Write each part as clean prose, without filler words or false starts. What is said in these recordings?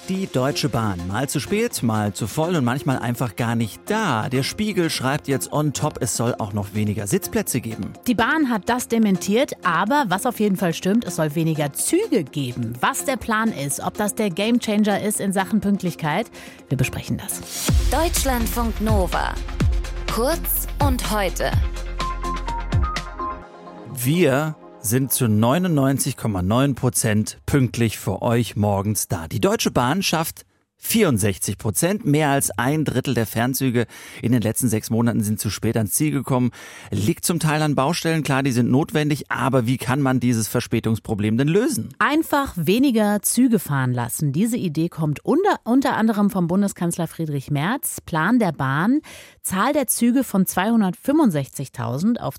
Die Deutsche Bahn. Mal zu spät, mal zu voll und manchmal einfach gar nicht da. Der Spiegel schreibt jetzt on top, es soll auch noch weniger Sitzplätze geben. Die Bahn hat das dementiert, aber was auf jeden Fall stimmt, es soll weniger Züge geben. Was der Plan ist, ob das der Gamechanger ist in Sachen Pünktlichkeit, wir besprechen das. Deutschlandfunk Nova. Kurz und heute. Wir sind zu 99,9% pünktlich für euch morgens da. Die Deutsche Bahn schafft 64%, mehr als ein Drittel der Fernzüge in den letzten 6 Monaten sind zu spät ans Ziel gekommen. Liegt zum Teil an Baustellen, klar, die sind notwendig, aber wie kann man dieses Verspätungsproblem denn lösen? Einfach weniger Züge fahren lassen. Diese Idee kommt unter anderem vom Bundeskanzler Friedrich Merz. Plan der Bahn, Zahl der Züge von 265.000 auf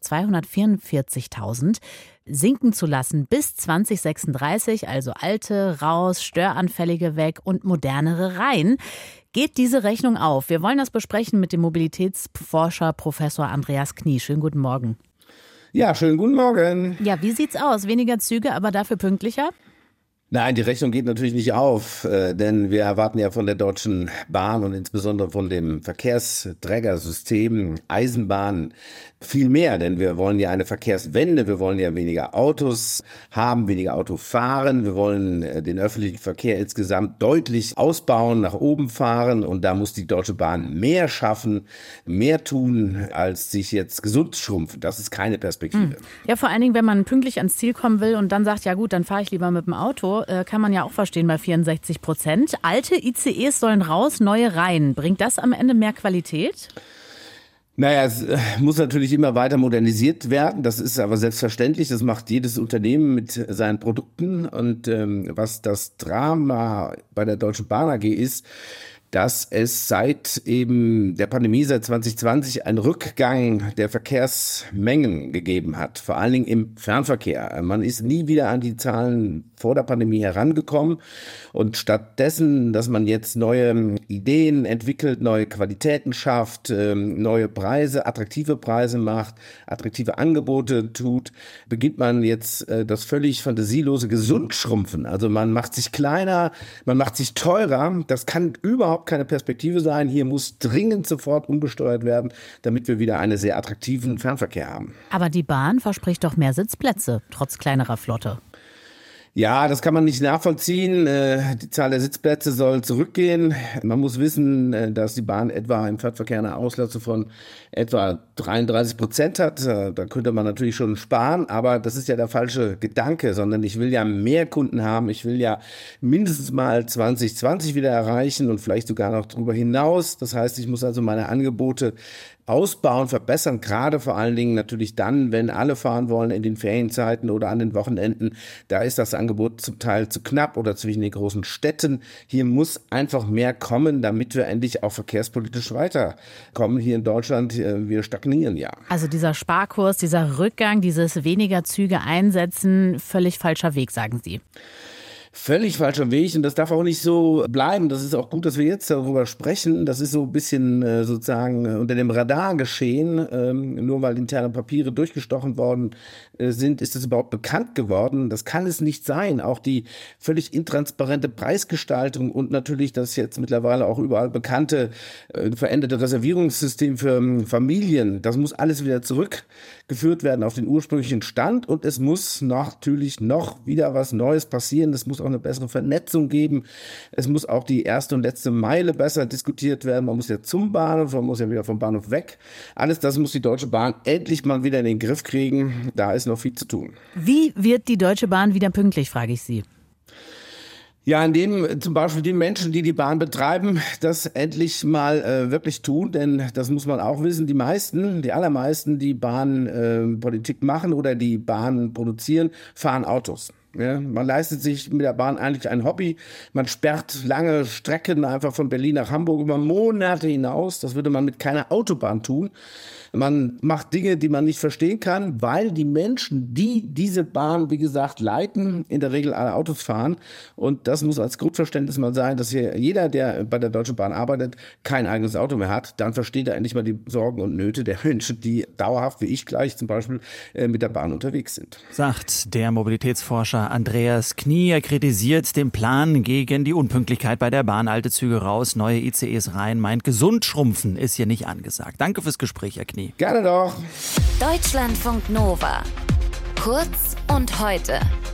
244.000 sinken zu lassen bis 2036, also alte raus, störanfällige weg und modernere rein. Geht diese Rechnung auf? Wir wollen das besprechen mit dem Mobilitätsforscher Professor Andreas Knie. Schönen guten Morgen. Ja, schönen guten Morgen. Ja, wie sieht's aus? Weniger Züge, aber dafür pünktlicher? Nein, die Rechnung geht natürlich nicht auf, denn wir erwarten ja von der Deutschen Bahn und insbesondere von dem Verkehrsträgersystem Eisenbahn viel mehr, denn wir wollen ja eine Verkehrswende, wir wollen ja weniger Autos haben, weniger Auto fahren, wir wollen den öffentlichen Verkehr insgesamt deutlich ausbauen, nach oben fahren und da muss die Deutsche Bahn mehr schaffen, mehr tun, als sich jetzt gesund schrumpfen. Das ist keine Perspektive. Ja, vor allen Dingen, wenn man pünktlich ans Ziel kommen will und dann sagt, ja gut, dann fahre ich lieber mit dem Auto, kann man ja auch verstehen bei 64%. Alte ICEs sollen raus, neue rein. Bringt das am Ende mehr Qualität? Naja, es muss natürlich immer weiter modernisiert werden. Das ist aber selbstverständlich. Das macht jedes Unternehmen mit seinen Produkten. Und was das Drama bei der Deutschen Bahn AG ist, dass es seit eben der Pandemie, seit 2020, einen Rückgang der Verkehrsmengen gegeben hat, vor allen Dingen im Fernverkehr. Man ist nie wieder an die Zahlen vor der Pandemie herangekommen und stattdessen, dass man jetzt neue Ideen entwickelt, neue Qualitäten schafft, neue Preise, attraktive Preise macht, attraktive Angebote tut, beginnt man jetzt das völlig fantasielose Gesundschrumpfen. Also man macht sich kleiner, man macht sich teurer. Das kann überhaupt keine Perspektive sein. Hier muss dringend sofort umgesteuert werden, damit wir wieder einen sehr attraktiven Fernverkehr haben. Aber die Bahn verspricht doch mehr Sitzplätze, trotz kleinerer Flotte. Ja, das kann man nicht nachvollziehen. Die Zahl der Sitzplätze soll zurückgehen. Man muss wissen, dass die Bahn etwa im Fernverkehr eine Auslastung von etwa 33% hat. Da könnte man natürlich schon sparen, aber das ist ja der falsche Gedanke, sondern ich will ja mehr Kunden haben. Ich will ja mindestens mal 2020 wieder erreichen und vielleicht sogar noch darüber hinaus. Das heißt, ich muss also meine Angebote ausbauen, verbessern, gerade vor allen Dingen natürlich dann, wenn alle fahren wollen in den Ferienzeiten oder an den Wochenenden. Da ist das Angebot zum Teil zu knapp oder zwischen den großen Städten. Hier muss einfach mehr kommen, damit wir endlich auch verkehrspolitisch weiterkommen. Hier in Deutschland, wir stagnieren ja. Also dieser Sparkurs, dieser Rückgang, dieses weniger Züge einsetzen, völlig falscher Weg, sagen Sie. Völlig falscher Weg und das darf auch nicht so bleiben. Das ist auch gut, dass wir jetzt darüber sprechen. Das ist so ein bisschen sozusagen unter dem Radar geschehen. Nur weil interne Papiere durchgestochen worden sind, ist das überhaupt bekannt geworden. Das kann es nicht sein. Auch die völlig intransparente Preisgestaltung und natürlich das jetzt mittlerweile auch überall bekannte veränderte Reservierungssystem für Familien. Das muss alles wieder zurückgeführt werden auf den ursprünglichen Stand und es muss natürlich noch wieder was Neues passieren. Es muss auch eine bessere Vernetzung geben. Es muss auch die erste und letzte Meile besser diskutiert werden. Man muss ja zum Bahnhof, man muss ja wieder vom Bahnhof weg. Alles das muss die Deutsche Bahn endlich mal wieder in den Griff kriegen. Da ist noch viel zu tun. Wie wird die Deutsche Bahn wieder pünktlich, frage ich Sie? Ja, indem zum Beispiel die Menschen, die die Bahn betreiben, das endlich mal wirklich tun, denn das muss man auch wissen, die allermeisten, die Bahnpolitik machen oder die Bahn produzieren, fahren Autos. Ja, man leistet sich mit der Bahn eigentlich ein Hobby. Man sperrt lange Strecken einfach von Berlin nach Hamburg über Monate hinaus. Das würde man mit keiner Autobahn tun. Man macht Dinge, die man nicht verstehen kann, weil die Menschen, die diese Bahn, wie gesagt, leiten, in der Regel alle Autos fahren. Und das muss als Grundverständnis mal sein, dass hier jeder, der bei der Deutschen Bahn arbeitet, kein eigenes Auto mehr hat. Dann versteht er endlich mal die Sorgen und Nöte der Menschen, die dauerhaft, wie ich gleich zum Beispiel, mit der Bahn unterwegs sind. Sagt der Mobilitätsforscher war Andreas Knie. Er kritisiert den Plan gegen die Unpünktlichkeit bei der Bahn. Alte Züge raus, neue ICEs rein. Meint, gesund schrumpfen ist hier nicht angesagt. Danke fürs Gespräch, Herr Knie. Gerne doch. Deutschlandfunk Nova. Kurz und heute.